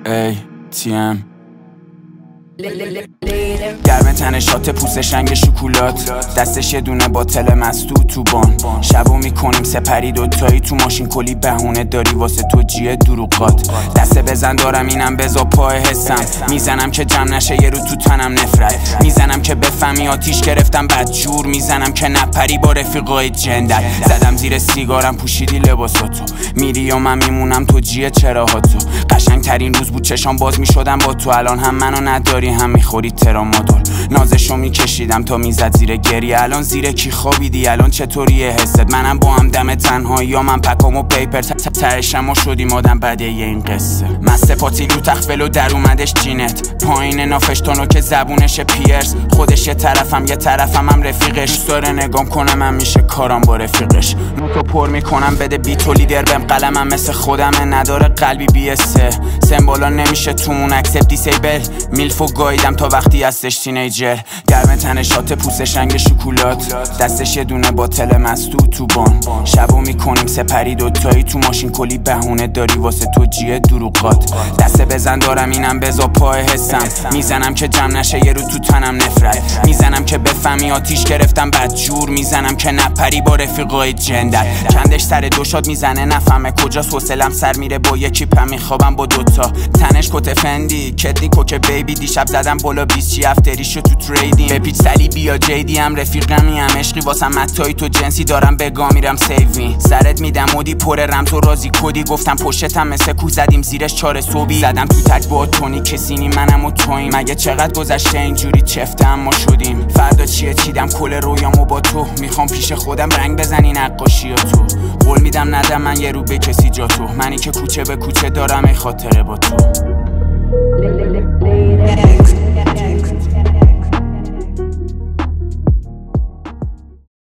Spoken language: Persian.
ATM گرم تن شات پوست شنگ شکولات، دستش یه دونه باتل مستو تو بان. شبو میکنیم سپری دوتایی تو ماشین، کلی بهونه داری واسه تو جیه دروغات. دسته بزن دارم اینم بزا پای حسم، میزنم که جمع نشه یه رو تو تنم نفرت، میزنم که بفهمی آتیش گرفتم بدجور، میزنم که نپری با رفیقای جندر. زدم زیر سیگارم پوشیدی لباساتو، میری و من میمونم تو جیه چراهاتو. قشنگ ترین روز بود چشام باز میشدم با تو، الان هم منو نداری هم میخوری ترامادول. نازشو میکشیدم تا میزد زیر گریه، الان زیر کی خوابیدی؟ الان چطوریه حست؟ منم با هم دم تنهایی یا من پکام و پیپر ترشم و شدیم آدم بده یه این قصه. مست پاتیل رو تخفلو در اومدش جینت، پایین نافشتانو که زبونش پیرس، خودش یه طرفم هم رفیقش. دوست داره نگام کنم من میشه کارام با رفیقش. نوتو پر میکنم بده بیتو لیدر بهم، قلمم مثل خودمه نداره قلبی بیسه. سمبولا نمیشه تومون اکسپت دیسیبل، میلفو گاییدم تا وقتی هستش تینیجر. گرم تن شات پوست شنگ شکولات، دستش یه دونه باتل مستو تو بان. شبو میکنیم سپری دوتایی تو ماشین، کلی بهونه داری واسه تو جیه دروغات. دسته بزن دارم اینم بزا پای حسم، میزنم که جمع نشه یه رو تو تنم نفرت، میزنم که بفهمی آتیش گرفتم بدجور، میزنم که نپری با رفیقای جندر. چندش سر دو شاد میزنه نفهمه کجاست، حوصلم سر میره با یکی پم میخوابم با دوتا. تنش کت فندی کتنی کوک بیبی، دیشب زدم بالا 20 افتریشو تو تریدینگ. به پیچ سلی بیا جیدی هم رفیقمی هم عشقی واسم متایی تو جنسی دارم بگا میرم سیوی. سرت میدم مودی پر رمز و رازی کدی، گفتم پشتم مثل کوه زدیم زیرش 4 صبحی. زدم تو تک با تونی کسینی منم و توییم، مگه چقدر گذشته اینجوری چفته هم ما شدیم. فردا چیه چیدم کل رویامو با تو، میخوام پیش خودم رنگ بزنی نقاشی تو. قول میدم ندم من یه رو به کسی جا تو، منی که کوچه به کوچه دارم ای خاطره با تو.